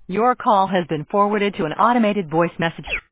Your call has been forwarded to an automated voice message.